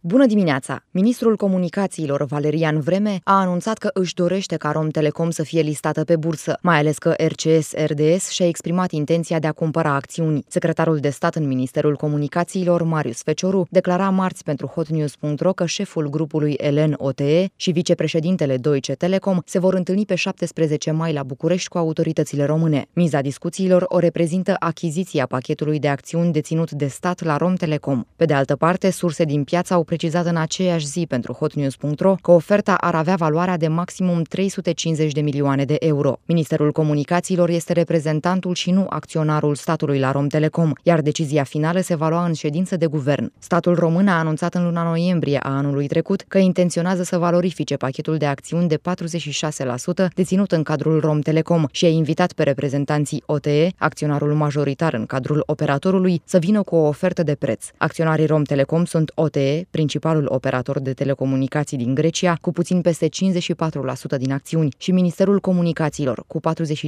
Bună dimineața! Ministrul Comunicațiilor, Valerian Vreme, a anunțat că își dorește ca Romtelecom să fie listată pe bursă, mai ales că RCS-RDS și-a exprimat intenția de a cumpăra acțiuni. Secretarul de stat în Ministerul Comunicațiilor, Marius Fecioru, declara marți pentru hotnews.ro că șeful grupului Elen OTE și vicepreședintele Deutsche Telekom se vor întâlni pe 17 mai la București cu autoritățile române. Miza discuțiilor o reprezintă achiziția pachetului de acțiuni deținut de stat la Romtelecom. Pe de altă parte, surse din piață au precizat în aceeași zi pentru hotnews.ro că oferta ar avea valoarea de maximum 350 de milioane de euro. Ministerul Comunicațiilor este reprezentantul și nu acționarul statului la Romtelecom, iar decizia finală se va lua în ședință de guvern. Statul român a anunțat în luna noiembrie a anului trecut că intenționează să valorifice pachetul de acțiuni de 46% deținut în cadrul Romtelecom și a invitat pe reprezentanții OTE, acționarul majoritar în cadrul operatorului, să vină cu o ofertă de preț. Acționarii Romtelecom sunt OTE, principalul operator de telecomunicații din Grecia, cu puțin peste 54% din acțiuni, și Ministerul Comunicațiilor, cu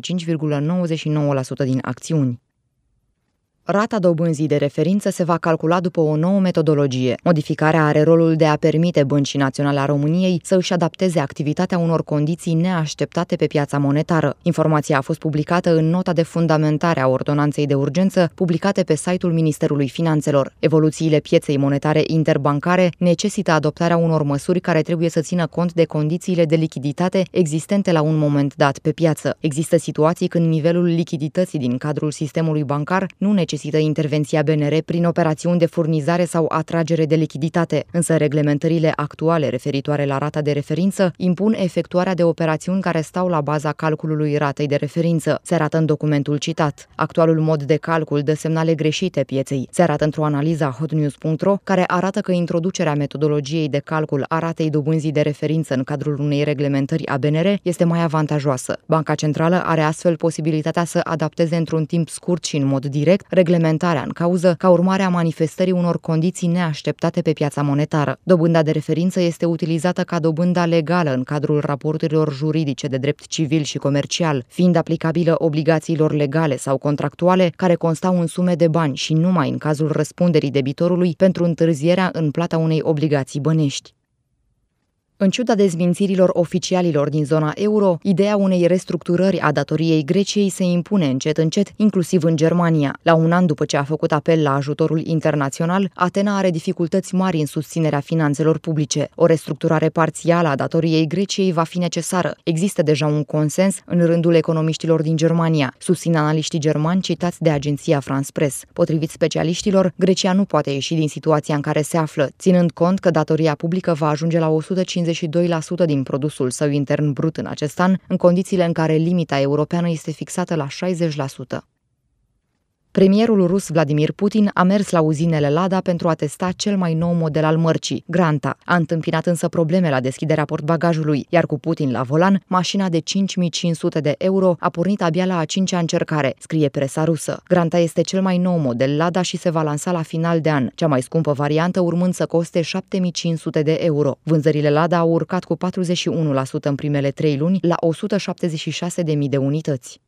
45,99% din acțiuni. Rata dobânzii de referință se va calcula după o nouă metodologie. Modificarea are rolul de a permite Băncii Naționale a României să își adapteze activitatea unor condiții neașteptate pe piața monetară. Informația a fost publicată în nota de fundamentare a ordonanței de urgență publicate pe site-ul Ministerului Finanțelor. Evoluțiile pieței monetare interbancare necesită adoptarea unor măsuri care trebuie să țină cont de condițiile de lichiditate existente la un moment dat pe piață. Există situații când nivelul lichidității din cadrul sistemului bancar nu necesită intervenția BNR prin operațiuni de furnizare sau atragere de lichiditate, însă reglementările actuale referitoare la rata de referință impun efectuarea de operațiuni care stau la baza calculului ratei de referință, se arată în documentul citat. Actualul mod de calcul dă semnale greșite pieței, se arată într-o analiză a hotnews.ro, care arată că introducerea metodologiei de calcul a ratei dobânzii de referință în cadrul unei reglementări a BNR este mai avantajoasă. Banca Centrală are astfel posibilitatea să adapteze într-un timp scurt și în mod direct reglementarea în cauză ca urmare a manifestării unor condiții neașteptate pe piața monetară. Dobânda de referință este utilizată ca dobânda legală în cadrul raporturilor juridice de drept civil și comercial, fiind aplicabilă obligațiilor legale sau contractuale care constau în sume de bani și numai în cazul răspunderii debitorului pentru întârzierea în plata unei obligații bănești. În ciuda dezmințirilor oficialilor din zona euro, ideea unei restructurări a datoriei Greciei se impune încet, inclusiv în Germania. La un an după ce a făcut apel la ajutorul internațional, Atena are dificultăți mari în susținerea finanțelor publice. O restructurare parțială a datoriei Greciei va fi necesară. Există deja un consens în rândul economiștilor din Germania, susțin analiștii germani citați de agenția France Press. Potrivit specialiștilor, Grecia nu poate ieși din situația în care se află, ținând cont că datoria publică va ajunge la 152% din produsul său intern brut în acest an, în condițiile în care limita europeană este fixată la 60%. Premierul rus Vladimir Putin a mers la uzinele Lada pentru a testa cel mai nou model al mărcii, Granta. A întâmpinat însă probleme la deschiderea portbagajului, iar cu Putin la volan, mașina de 5.500 de euro a pornit abia la a 5-a încercare, scrie presa rusă. Granta este cel mai nou model Lada și se va lansa la final de an, cea mai scumpă variantă urmând să coste 7.500 de euro. Vânzările Lada au urcat cu 41% în primele 3 luni la 176.000 de unități.